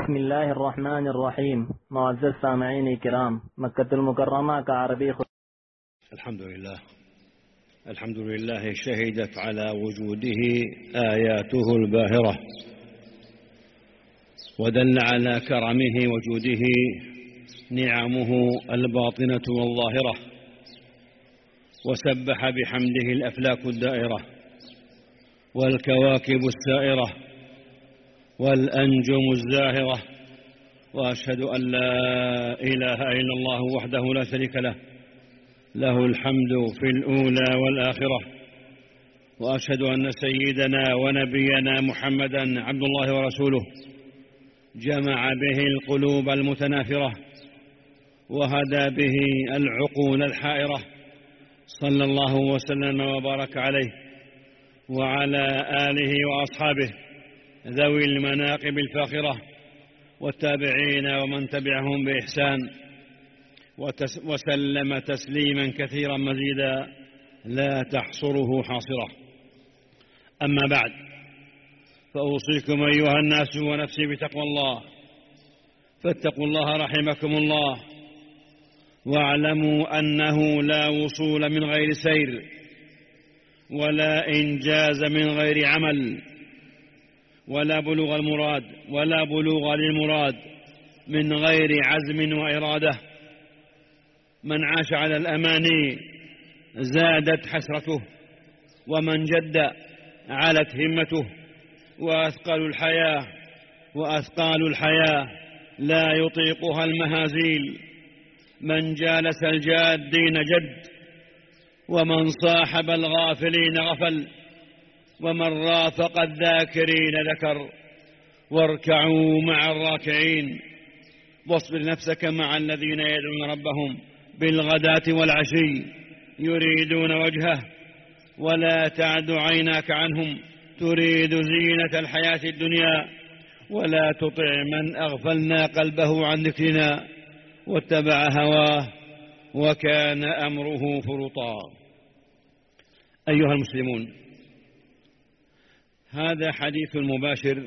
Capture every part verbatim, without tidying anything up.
بسم الله الرحمن الرحيم. معزز سامعين الكرام، مكة المكرمة كعربي خ... الحمد لله الحمد لله شهدت على وجوده آياته الباهرة، ودل على كرمه وجوده نعمه الباطنة والظاهرة، وسبح بحمده الأفلاك الدائرة والكواكب السائرة والأنجم الزاهرة، وأشهد أن لا إله إلا الله وحده لا شريك له، له الحمد في الأولى والآخرة، وأشهد أن سيدنا ونبينا محمدًا عبد الله ورسوله، جمع به القلوب المتنافرة وهدى به العقول الحائرة، صلى الله وسلم وبارك عليه وعلى آله وأصحابه ذوي المناقب الفاخرة، والتابعين ومن تبعهم بإحسان، وسلم تسليما كثيرا مزيدا لا تحصره حاصرة. أما بعد، فأوصيكم أيها الناس ونفسي بتقوى الله، فاتقوا الله رحمكم الله، واعلموا أنه لا وصول من غير سير، ولا إنجاز من غير عمل، ولا بلوغ المراد ولا بلوغ للمراد من غير عزم وإرادة. من عاش على الأماني زادت حسرته، ومن جد علت همته، وأثقال الحياة وأثقال الحياة لا يطيقها المهازيل. من جالس الجادين جد، ومن صاحب الغافلين غفل، ومن رافق الذاكرين ذكر. واركعوا مع الراكعين، واصبر نفسك مع الذين يدعون ربهم بالغداة والعشي يريدون وجهه، ولا تعد عيناك عنهم تريد زينة الحياة الدنيا، ولا تطع من أغفلنا قلبه عن ذكرنا واتبع هواه وكان أمره فرطا. أيها المسلمون، هذا حديث مباشر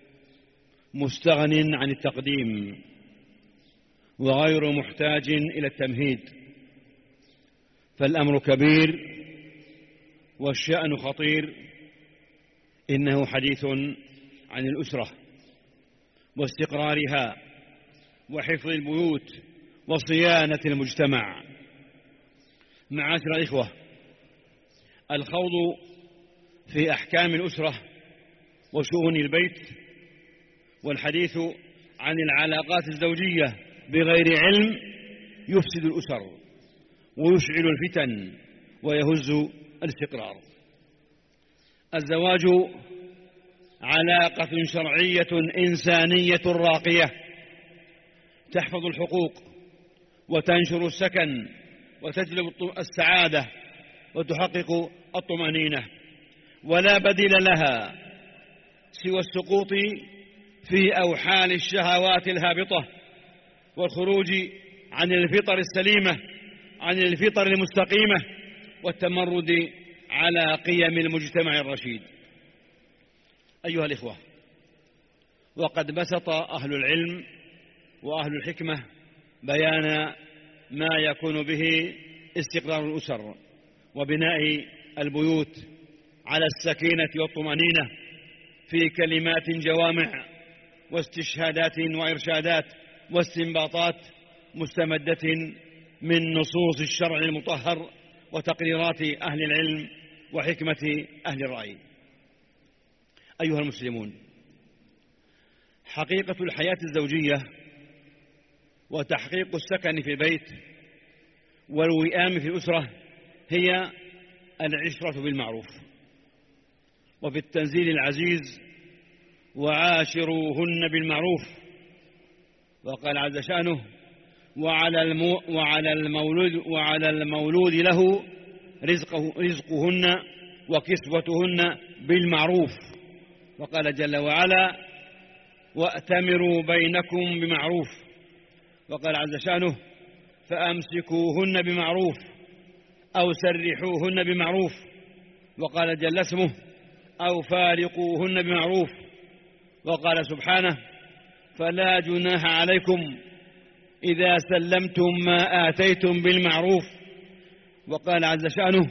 مستغن عن التقديم، وغير محتاج إلى التمهيد، فالأمر كبير والشأن خطير. إنه حديث عن الأسرة واستقرارها وحفظ البيوت وصيانة المجتمع. معاشر الإخوة، الخوض في أحكام الأسرة وشؤون البيت والحديث عن العلاقات الزوجية بغير علم يفسد الأسر ويشعل الفتن ويهز الاستقرار. الزواج علاقة شرعية إنسانية راقية تحفظ الحقوق وتنشر السكن وتجلب السعادة وتحقق الطمأنينة، ولا بديل لها سوى السقوط في أوحال الشهوات الهابطة والخروج عن الفطر السليمة، عن الفطر المستقيمة، والتمرد على قيم المجتمع الرشيد. أيها الإخوة، وقد بسط أهل العلم وأهل الحكمة بيان ما يكون به استقرار الأسر وبناء البيوت على السكينة والطمأنينة في كلمات جوامع واستشهادات وإرشادات واستنباطات مستمدة من نصوص الشرع المطهر وتقريرات أهل العلم وحكمة أهل الرأي. أيها المسلمون، حقيقة الحياة الزوجية وتحقيق السكن في البيت والوئام في الأسرة هي العشرة بالمعروف. وفي التنزيل العزيز: وعاشروهن بالمعروف. وقال عز شأنه: وعلى, المو وعلى, المولود وعلى المولود له رزقه رزقهن وكسوتهن بالمعروف. وقال جل وعلا: وأتمروا بينكم بمعروف. وقال عز شأنه: فأمسكوهن بمعروف أو سرحوهن بمعروف. وقال جل اسمه: أو فارقوهن بمعروف. وقال سبحانه: فلا جناح عليكم إذا سلمتم ما آتيتم بالمعروف. وقال عز شأنه: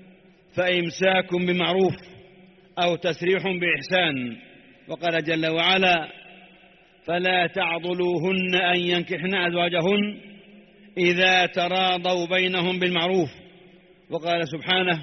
فإمساك بمعروف أو تسريح بإحسان. وقال جل وعلا: فلا تعضلوهن أن ينكحن أزواجهن إذا تراضوا بينهم بالمعروف. وقال سبحانه: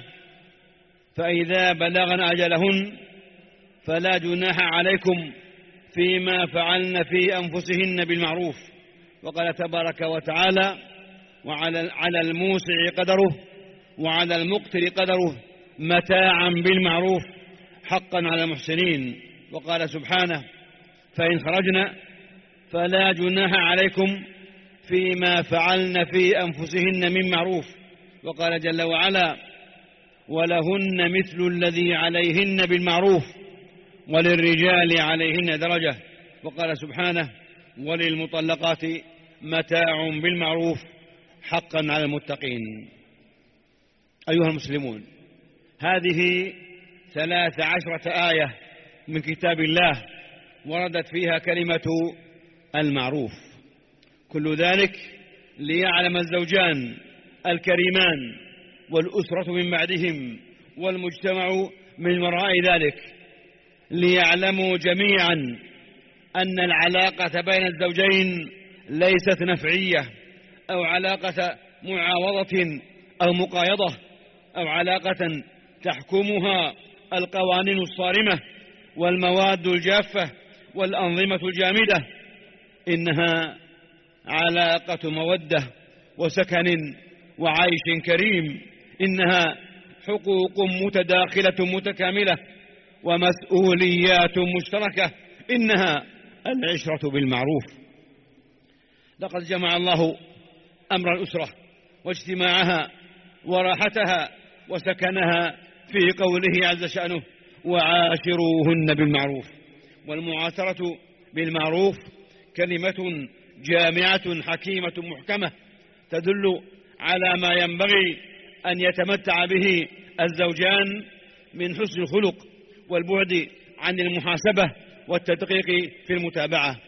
فإذا بلغن أجلهن فلا جناح عليكم فيما فعلن في أنفسهن بالمعروف. وقال تبارك وتعالى: وعلى على الموسع قدره وعلى المقتر قدره متاعا بالمعروف حقا على المحسنين. وقال سبحانه: فإن خرجنا فلا جناح عليكم فيما فعلن في أنفسهن من معروف. وقال جل وعلا: ولهن مثل الذي عليهن بالمعروف وللرجال عليهن درجة. وقال سبحانه: وللمطلقات متاع بالمعروف حقا على المتقين. أيها المسلمون، هذه ثلاث عشرة آية من كتاب الله وردت فيها كلمة المعروف، كل ذلك ليعلم الزوجان الكريمان والأسرة من بعدهم والمجتمع من وراء ذلك، ليعلموا جميعا أن العلاقة بين الزوجين ليست نفعية أو علاقة معاوضة أو مقايضة أو علاقة تحكمها القوانين الصارمة والمواد الجافة والأنظمة الجامدة، إنها علاقة مودة وسكن وعيش كريم، إنها حقوق متداخلة متكاملة ومسؤوليات مشتركة، إنها العشرة بالمعروف. لقد جمع الله أمر الأسرة واجتماعها وراحتها وسكنها في قوله عز شأنه: وعاشروهن بالمعروف. والمعاشرة بالمعروف كلمة جامعة حكيمة محكمة تدل على ما ينبغي أن يتمتع به الزوجان من حسن الخلق والبعد عن المحاسبة والتدقيق في المتابعة.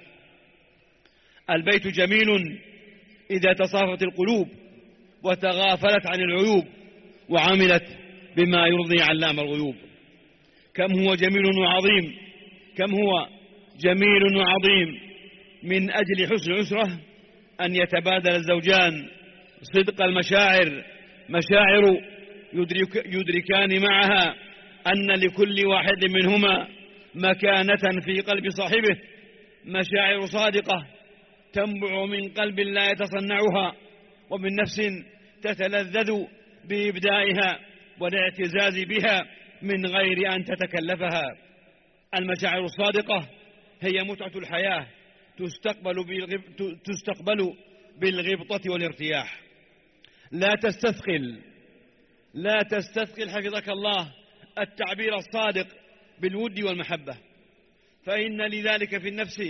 البيت جميل إذا تصافت القلوب وتغافلت عن العيوب وعملت بما يرضي علام الغيوب. كم هو جميل وعظيم، كم هو جميل وعظيم من أجل حسن الأسرة أن يتبادل الزوجان صدق المشاعر، مشاعر يدرك يدركان معها أن لكل واحد منهما مكانة في قلب صاحبه، مشاعر صادقة تنبع من قلب لا يتصنعها ومن نفس تتلذذ بإبدائها والاعتزاز بها من غير أن تتكلفها. المشاعر الصادقة هي متعة الحياة، تستقبل بالغب... تستقبل بالغبطة والارتياح. لا تستثقل لا تستثقل حفظك الله التعبير الصادق بالود والمحبة، فإن لذلك في النفس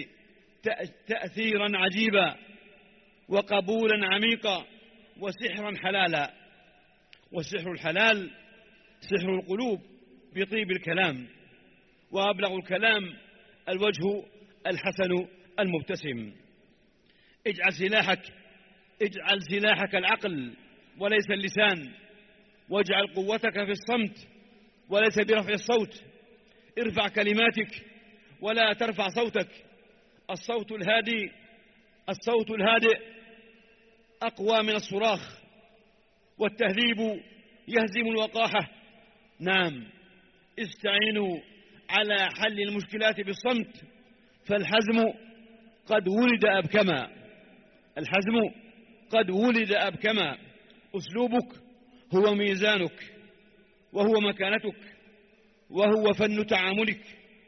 تأثيرا عجيبا وقبولا عميقا وسحرا حلالا. والسحر الحلال سحر القلوب بطيب الكلام، وأبلغ الكلام الوجه الحسن المبتسم. اجعل سلاحك اجعل سلاحك العقل وليس اللسان، واجعل قوتك في الصمت وليس برفع الصوت. ارفع كلماتك ولا ترفع صوتك. الصوت الهادي الصوت الهادئ أقوى من الصراخ، والتهذيب يهزم الوقاحة. نعم، استعينوا على حل المشكلات بالصمت، فالحزم قد ولد أبكما الحزم قد ولد أبكما. أسلوبك هو ميزانك وهو مكانتك وهو فن تعاملك،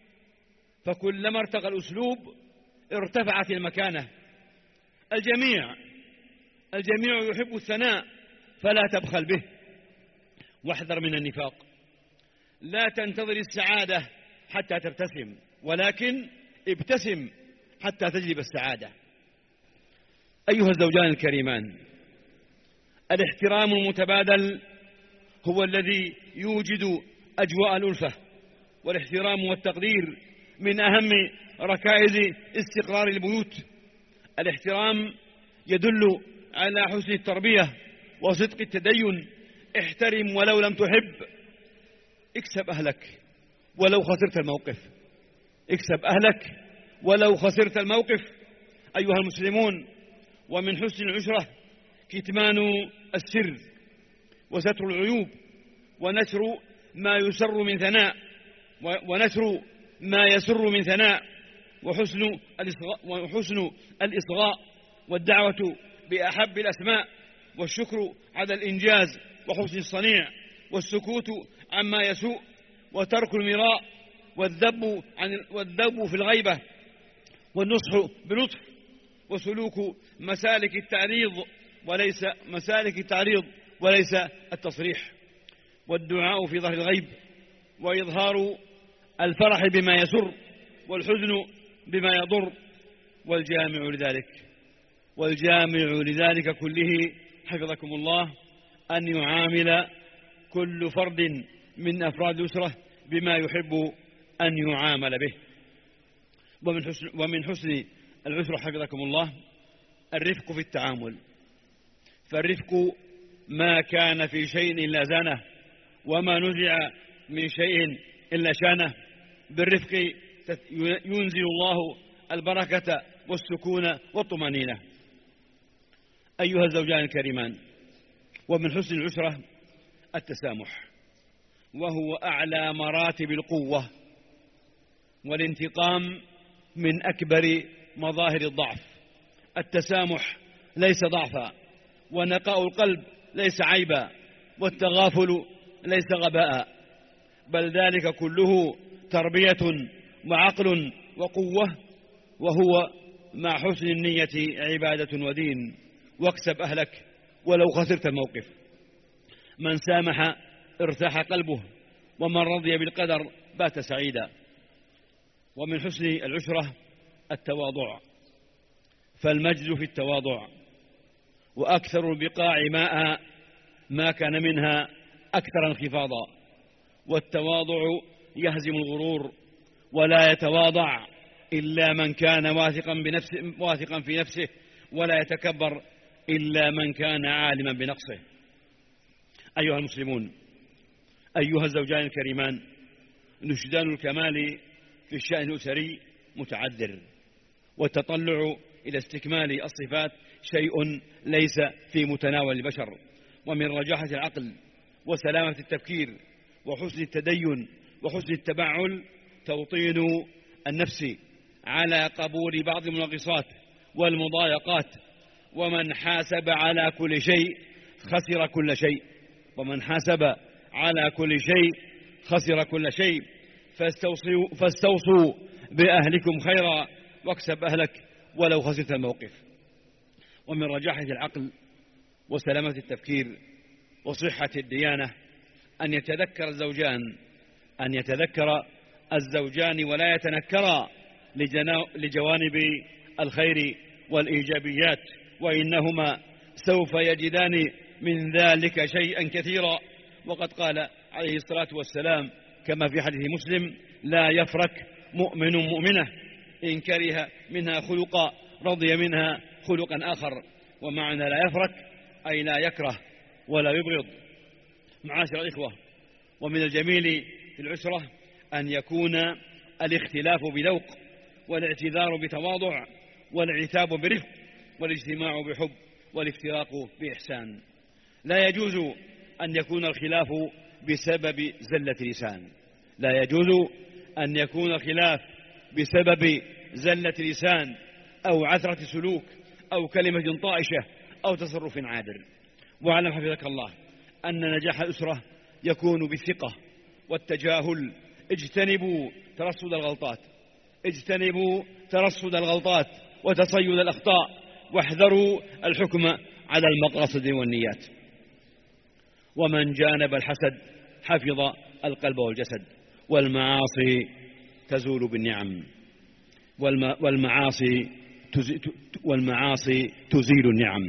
فكلما ارتقى الأسلوب ارتفعت المكانة. الجميع الجميع يحب الثناء فلا تبخل به، واحذر من النفاق. لا تنتظر السعادة حتى تبتسم، ولكن ابتسم حتى تجلب السعادة. أيها الزوجان الكريمان، الاحترام المتبادل هو الذي يوجد أجواء الألفة، والاحترام والتقدير من أهم ركائز استقرار البيوت. الاحترام يدل على حسن التربية وصدق التدين. احترم ولو لم تحب. اكسب أهلك ولو خسرت الموقف. اكسب أهلك ولو خسرت الموقف. أيها المسلمون، ومن حسن العشرة كتمان السر وستر العيوب ونشر ما يسر من ثناء ونشر ما يسر من ثناء وحسن الإصغاء, وحسن الإصغاء والدعوة بأحب الأسماء والشكر على الإنجاز وحسن الصنيع والسكوت عما يسوء وترك المراء والذب, عن والذب في الغيبة والنصح بلطف وسلوك مسالك التعريض وليس مسالك التعريض وليس التصريح والدعاء في ظهر الغيب وإظهار الفرح بما يسر والحزن بما يضر والجامع لذلك والجامع لذلك كله حفظكم الله أن يعامل كل فرد من أفراد الأسرة بما يحب أن يعامل به. ومن حسن, ومن حسن العسرة حفظكم الله الرفق في التعامل، فالرفق ما كان في شيء إلا زانه وما نزع من شيء إلا شانه. بالرفق ينزل الله البركة والسكون والطمأنينة. أيها الزوجان الكريمان، ومن حسن العسرة التسامح، وهو أعلى مراتب القوة والانتقام من أكبر مظاهر الضعف. التسامح ليس ضعفا، ونقاء القلب ليس عيبا، والتغافل ليس غباء، بل ذلك كله تربية وعقل وقوة، وهو مع حسن النية عبادة ودين. واكسب أهلك ولو خسرت الموقف. من سامح ارتاح قلبه، ومن رضي بالقدر بات سعيدا. ومن حسن العشرة التواضع، فالمجد في التواضع، وأكثر البقاع ماء ما كان منها أكثر انخفاضا. والتواضع يهزم الغرور، ولا يتواضع إلا من كان واثقا بنفسه واثقا في نفسه، ولا يتكبر إلا من كان عالما بنقصه. أيها المسلمون، أيها الزوجان الكريمان، نشدان الكمال في الشأن الأسري متعذر، والتطلع إلى استكمال الصفات شيء ليس في متناول البشر. ومن رجاحة العقل وسلامة التفكير وحسن التدين وحسن التبعل توطين النفس على قبول بعض المنغصات والمضايقات. ومن حاسب على كل شيء خسر كل شيء ومن حاسب على كل شيء خسر كل شيء. فاستوصوا, فاستوصوا بأهلكم خيرا، واكسب أهلك ولو خسرت الموقف. ومن رجاحة العقل وسلامة التفكير وصحة الديانة أن يتذكر الزوجان أن يتذكر الزوجان ولا يتنكرا لجوانب الخير والإيجابيات، وإنهما سوف يجدان من ذلك شيئا كثيرا. وقد قال عليه الصلاة والسلام كما في حديث مسلم: لا يفرك مؤمن مؤمنة إن كره منها خلقا رضي منها خلقا آخر. ومعنى لا يفرك أي لا يكره ولا يبغض. معاشر الإخوة، ومن الجميل في العسرة أن يكون الاختلاف بذوق، والاعتذار بتواضع، والعتاب برفق، والاجتماع بحب، والافتراق بإحسان. لا يجوز أن يكون الخلاف بسبب زلة لسان لا يجوز أن يكون الخلاف بسبب زلة لسان أو عثرة سلوك أو كلمة طائشة أو تصرف عابر. واعلم حفظك الله أن نجاح الأسرة يكون بالثقة والتجاهل. اجتنبوا ترصد الغلطات اجتنبوا ترصد الغلطات وتصيد الأخطاء، واحذروا الحكم على المقاصد والنيات. ومن جانب الحسد حفظ القلب والجسد. والمعاصي تزول بالنعم والمعاصي والمعاصي تزيل النعم.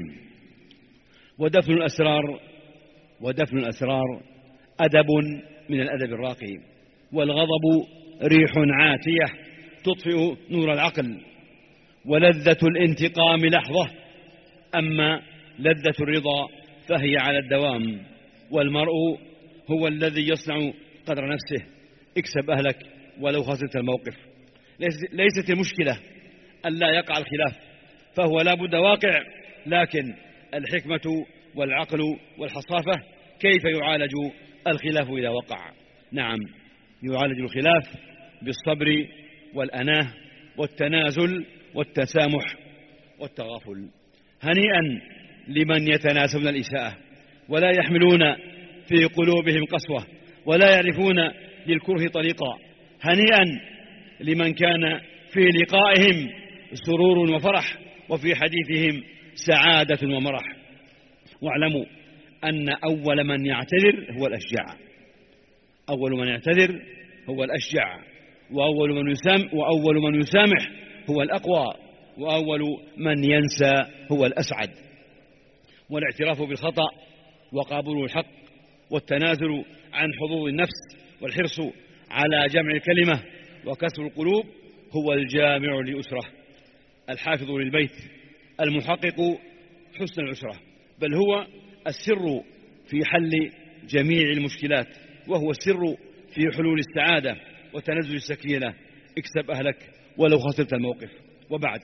ودفن الأسرار ودفن الأسرار أدب من الأدب الراقي. والغضب ريح عاتية تطفئ نور العقل، ولذة الانتقام لحظة، أما لذة الرضا فهي على الدوام. والمرء هو الذي يصنع قدر نفسه. اكسب أهلك ولو خسرت الموقف. ليست المشكلة أن لا يقع الخلاف، فهو لا بد واقع، لكن الحكمة والعقل والحصافة كيف يعالج الخلاف إذا وقع. نعم، يعالج الخلاف بالصبر والأناه والتنازل والتسامح والتغافل. هنيئا لمن يتناسون الإساءة ولا يحملون في قلوبهم قسوة ولا يعرفون للكره طريقا. هنيئا لمن كان في لقائهم سرور وفرح وفي حديثهم سعادة ومرح. واعلموا أن أول من يعتذر هو الأشجع. أول من يعتذر هو الأشجع، وأول من يسامح, وأول من يسامح هو الأقوى، وأول من ينسى هو الأسعد. والاعتراف بالخطأ وقبول الحق والتنازل عن حظوظ النفس والحرص على جمع الكلمة وكسر القلوب هو الجامع للأسرة، الحافظ للبيت، المحقق حسن العسرة، بل هو السر في حل جميع المشكلات، وهو السر في حلول السعادة وتنزل السكينة. اكسب أهلك ولو خسرت الموقف. وبعد،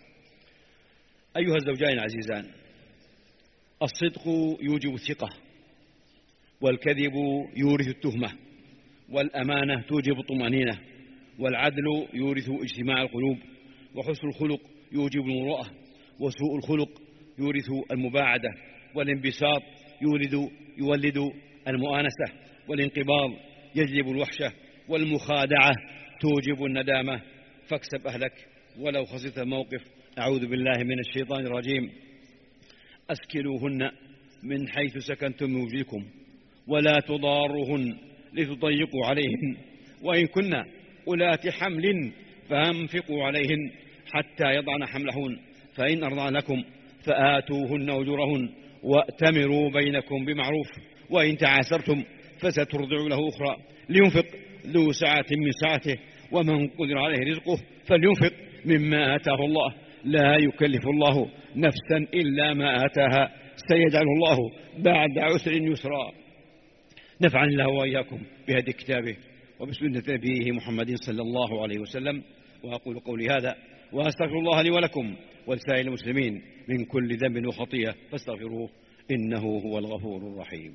أيها الزوجان العزيزان، الصدق يوجب الثقة، والكذب يورث التهمة، والأمانة توجب الطمأنينة، والعدل يورث اجتماع القلوب، وحسن الخلق يوجب المروءة، وسوء الخلق يورث المباعدة، والانبساط يولد يولد المؤانسة، والانقباض يجلب الوحشة، والمخادعة توجب الندامة. فاكسب أهلك ولو خسرت الموقف. أعوذ بالله من الشيطان الرجيم. أسكنوهن من حيث سكنتم من وجدكم ولا تضاروهن لتضيقوا عليهن، وإن كن أولات حمل فأنفقوا عليهن حتى يضعن حملهن، فإن أرضعن لكم فآتوهن أجورهن وأتمروا بينكم بمعروف، وإن تعاسرتم فسترضع له أخرى. لينفق ذو سعة من سعته، ومن قدر عليه رزقه فلينفق مما آتاه الله، لا يكلف الله نفسا إلا ما آتاها، سيجعل الله بعد عسر يسرا. نفعني الله وإياكم بهدي كتابه وبسنة نبيه محمد صلى الله عليه وسلم. وأقول قولي هذا وأستغفر الله لي ولكم ولسائر المسلمين من كل ذنب وخطيئة فاستغفروه إنه هو الغفور الرحيم.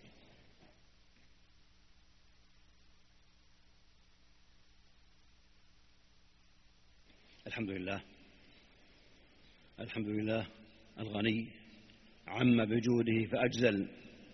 الحمد لله الحمد لله الغني عم بجوده فأجزل،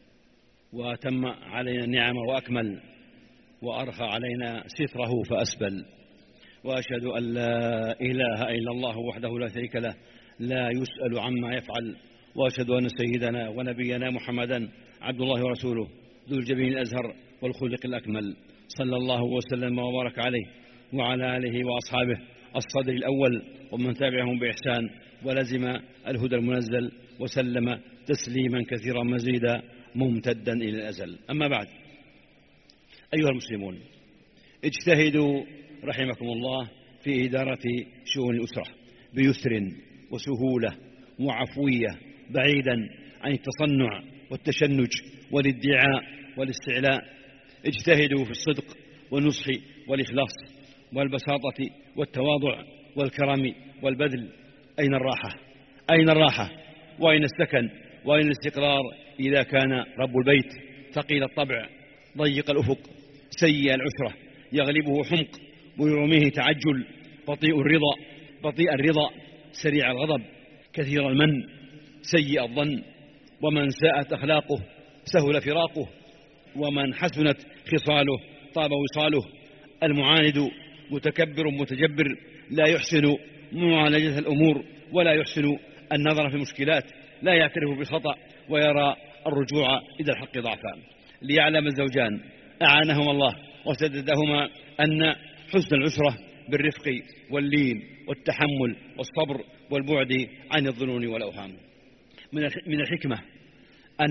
وأتم علينا النعم وأكمل، وأرخى علينا ستره فأسبل. وأشهد أن لا إله إلا الله وحده لا شريك له لا يسأل عما يفعل، وأشهد أن سيدنا ونبينا محمدا عبد الله ورسوله ذو الجبين الأزهر والخلق الأكمل، صلى الله وسلم وبارك عليه وعلى آله وأصحابه الصدر الأول ومن تابعهم بإحسان ولزم الهدى المنزل وسلم تسليما كثيرا مزيدا ممتدا إلى الأزل. أما بعد، أيها المسلمون، اجتهدوا رحمكم الله في إدارة شؤون الأسرة بيسر وسهولة وعفوية، بعيدا عن التصنع والتشنج والادعاء والاستعلاء. اجتهدوا في الصدق والنصح والإخلاص والبساطة والتواضع والكرم والبذل. أين الراحة؟ أين الراحة؟ وأين السكن؟ وأين الاستقرار إذا كان رب البيت ثقيل الطبع ضيق الأفق سيء العسرة يغلبه حمق ويرميه تعجل، بطيء الرضا بطيء الرضا سريع الغضب كثير المن سيء الظن، ومن ساءت أخلاقه سهل فراقه، ومن حسنت خصاله طاب وصاله. المعاند متكبر متجبر لا يحسن معالجة الأمور ولا يحسن النظر في المشكلات، لا يعترف بالخطأ ويرى الرجوع إلى الحق ضعفا. ليعلم الزوجان أعانهما الله وسددهما أن حسن العسرة بالرفق واللين والتحمل والصبر والبعد عن الظنون والأوهام. من الحكمة أن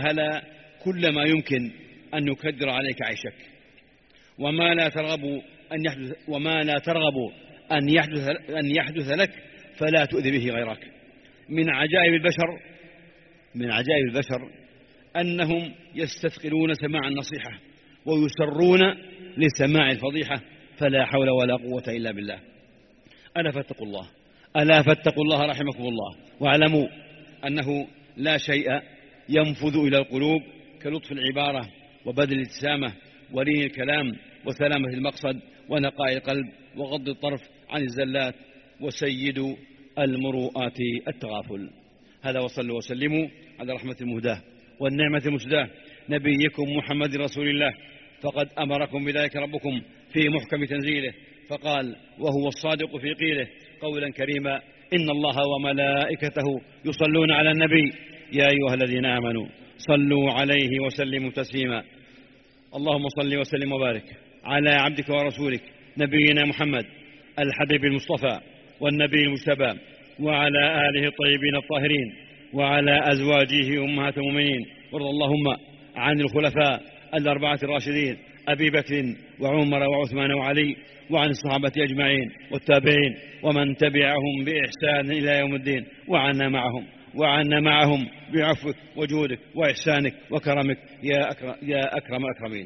تتجاهل كل ما يمكن أن يكدر عليك عيشك، وما لا ترغب أن يحدث وما لا ترغب أن يحدث, أن يحدث لك فلا تؤذي به غيرك. من عجائب البشر من عجائب البشر أنهم يستثقلون سماع النصيحة ويسرون لسماع الفضيحة، فلا حول ولا قوة إلا بالله. ألا فاتقوا الله ألا فاتقوا الله رحمكم الله، واعلموا أنه لا شيء ينفذ إلى القلوب كلطف العبارة وبذل الابتسامة ولين الكلام وسلامة المقصد ونقاء القلب وغض الطرف عن الزلات، وسيد المروءات التغافل. هذا، وصلوا وسلموا على رحمة المهداة والنعمة المسداة نبيكم محمد رسول الله، فقد أمركم بذلك ربكم في محكم تنزيله، فقال وهو الصادق في قيله قولا كريما: إن الله وملائكته يصلون على النبي يا أيها الذين آمنوا صلوا عليه وسلموا تسليما. اللهم صل وسلم وبارك على عبدك ورسولك نبينا محمد الحبيب المصطفى والنبي المجتبى، وعلى آله الطيبين الطاهرين، وعلى أزواجه أمهات المؤمنين، وارض اللهم عن الخلفاء الأربعة الراشدين أبي بكر وعمر وعثمان وعلي، وعن الصحابة أجمعين والتابعين ومن تبعهم بإحسان إلى يوم الدين، وعنا معهم وعنا معهم بعفوك وجودك وإحسانك وكرمك يا أكرم, يا أكرم أكرمين.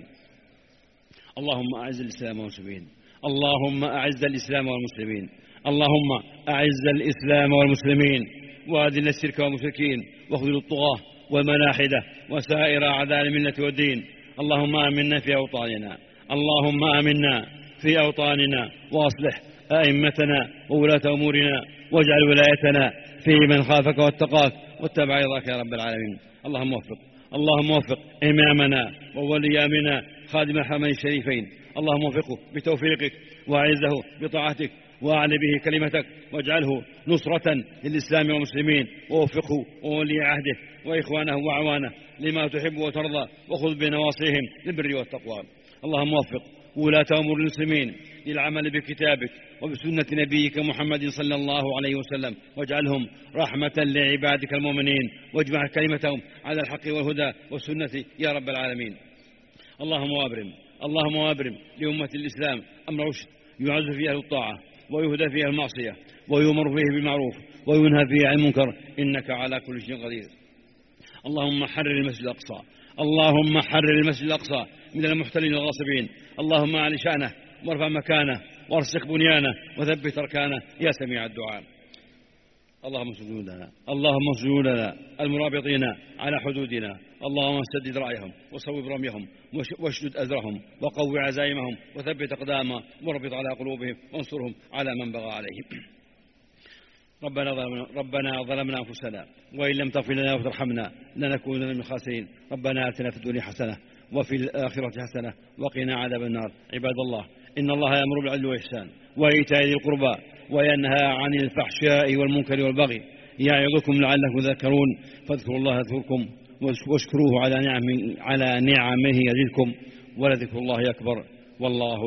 اللهم أعز الإسلام والمسلمين اللهم أعز الإسلام والمسلمين اللهم أعز الإسلام والمسلمين وأذل الشرك والمشركين، واخذل الطغاة والملاحدة وسائر أعداء الملة والدين. اللهم آمنا في أوطاننا اللهم آمنا في أوطاننا وأصلح أئمتنا وولاة أمورنا، واجعل ولايتنا في من خافك واتقاك واتبع رضاك يا رب العالمين. اللهم وفق اللهم وفق إمامنا وولي أمرنا خادم الحرمين الشريفين، اللهم وفقه بتوفيقك وأعزه بطاعتك وأعل به كلمتك، واجعله نصرة للإسلام والمسلمين، ووفقه وولي عهده وإخوانه وأعوانه لما تحب وترضى، وخذ بنواصيهم للبر والتقوى. اللهم وفق ولاة أمور المسلمين للعمل بكتابك وبسنة نبيك محمد صلى الله عليه وسلم، واجعلهم رحمة لعبادك المؤمنين، واجمع كلمتهم على الحق والهدى والسنة يا رب العالمين. اللهم وابرم اللهم وابرم لأمة الإسلام أمر رشد يعز فيها الطاعة ويهدى فيها المعصية ويؤمر فيه بالمعروف وينهى فيه عن المنكر، إنك على كل شيء قدير. اللهم حرر المسجد الأقصى اللهم حرر المسجد الأقصى من المحتلين الغاصبين، اللهم أعلي شأنه وارفع مكانه وارسخ بنيانه وثبت أركانه يا سميع الدعاء. اللهم سجود لنا اللهم سجود لنا المرابطين على حدودنا، اللهم سدد رأيهم وصوب رميهم واشدد أزرهم وقوي عزائمهم وثبت أقدامهم وربط على قلوبهم وانصرهم على من بغى عليهم. ربنا ظلمنا, ربنا ظلمنا أنفسنا وإن لم تغفر لنا وترحمنا لنكونن من الخاسرين. ربنا آتنا في الدنيا حسنة وفي الآخرة حسنة وقنا عذاب النار. عباد الله، إن الله يأمر بالعدل والإحسان وإيتاء ذي القربى وينهى عن الفحشاء والمنكر والبغي يعظكم لعلكم تذكرون، فاذكروا الله يذكركم واشكروه على نعمه على نعمه يزدكم، ولذكر الله أكبر، والله